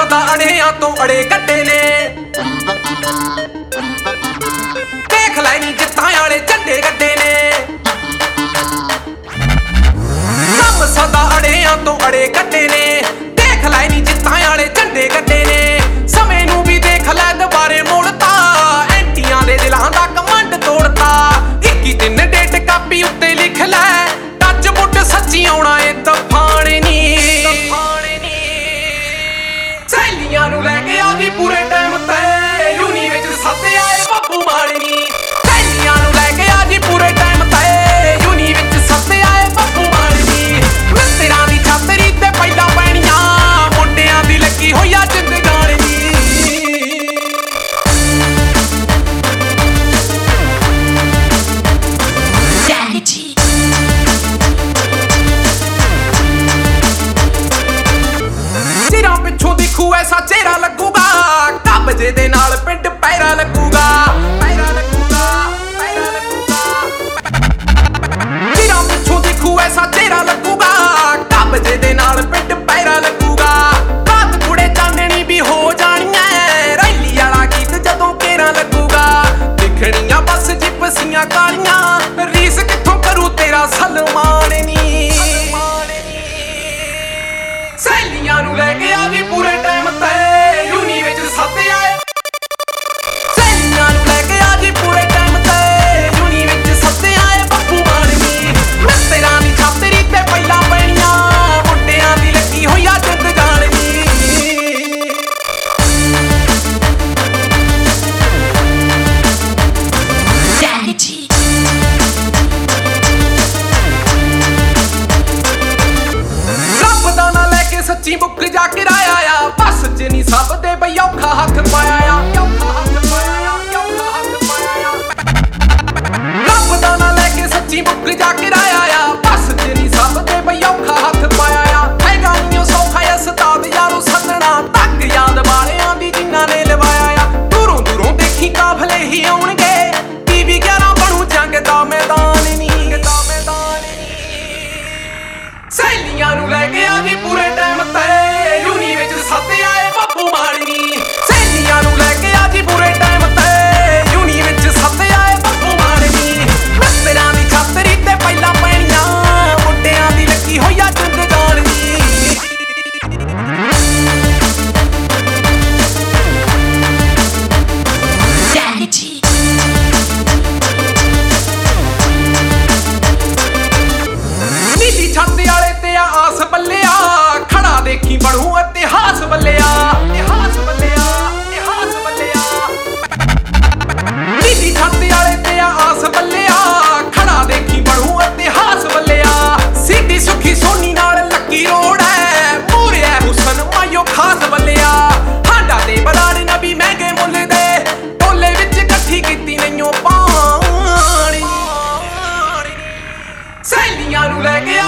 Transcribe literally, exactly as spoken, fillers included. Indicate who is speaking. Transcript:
Speaker 1: सदा अड़िया तो अड़े कट्टे ने देख लै नी जित्तां आले झंडे गड्डे ने कम सदा अड़िया तो अड़े कट्टे ने देख लै नी जित्तां आले झंडे गड्डे ने समय नूं भी देख लै दुबारे मोड़ता एंटियां दे दिलां दा कमंड तोड़ता इक्की दिन डेट कापी उत्ते लिख लै टच बुट सच्ची आउणा ए तफाने नी सहेलियां नूं लैके आ जी पूरे टाइम ते यूनी विच सद्दे आए बाबू माने नी सहेलियां नूं लैके आ जी पूरे टाइम ते यूनी विच सद्दे आए बाबू माने नी मित्तरां दी छातरी ते पैदा पैणियां मुंडियां दी लगी होई आ जिंद जाने नी सिरां पिछों दिखू ऐसा चेहरा लगूगा कब्जे दे नाल पिंड पैरा लगूगा पैरा लगूगा पैरा लगूगा सिरां पिछों दिखू ऐसा चेहरा लगूगा कब्जे दे नाल पिंड पैरा लगूगा रात कुड़े चांदनी भी हो जानी है रैली वाला गीत जदों केरा लगूगा दिखणियां बस जिपसियां कालियां रीस कित्थों करूं तेरा सलमान नी सहेलियां नूं लैके आ जी पूरे टाइम ते यूनी विच सद्दे आए सहेलियां नूं लैके आ जी पूरे टाइम ते यूनी विच सद्दे आए बाबू माने नी मित्तरां दी छातरी ते पैदा पैणियां मुंडियां दी लगी होई आ जिंद जाने नी सच्ची मुक जा किराया आ बस च नी सब दे बई औखा हथ पाया आ औखा हथ पाया आ औखा हथ पाया आ रब दा ना लेके सच्ची मुक जा किराया आ बस च नी सब दे बई औखा हथ पाया आ हैगा नी सौखा उस्ताद यारो सदना तक याद वालियां दी जिन्हां ने लवाया आ दूरों दूरों देखी काफले ही आउणगे टीवी ग्यारह बनू जंग दा मैदान नी दा मैदान सहेलियां नूं लैके आ जी पूरे टाइम ते यूनी विच सद्दे आए बाबू माने नी सहेलियां नूं लैके आ जी पूरे टाइम ते यूनी विच सद्दे आए बाबू माने नी मित्तरां दी छातरी ते पैदा पैणियां मुंडियां दी लगी होई आ जिंद जान नी नीली छत वाले ते आस बल्लिया खड़ा देखी बनू इतिहास बल्लिया इतिहास बल्लिया इतिहास बल्लिया नीली छत वाले ते आस बल्लिया खड़ा देखी बनू इतिहास बल्लिया सीधी सुखी सोनी नाल लकी रोड है मूरे हुसन मायो खास बल्लिया हांडा दे बलाड़ नबी महंगे मुल दे टोले विच इकट्ठी कीती नईओ पानी सहेलियां नूं लैके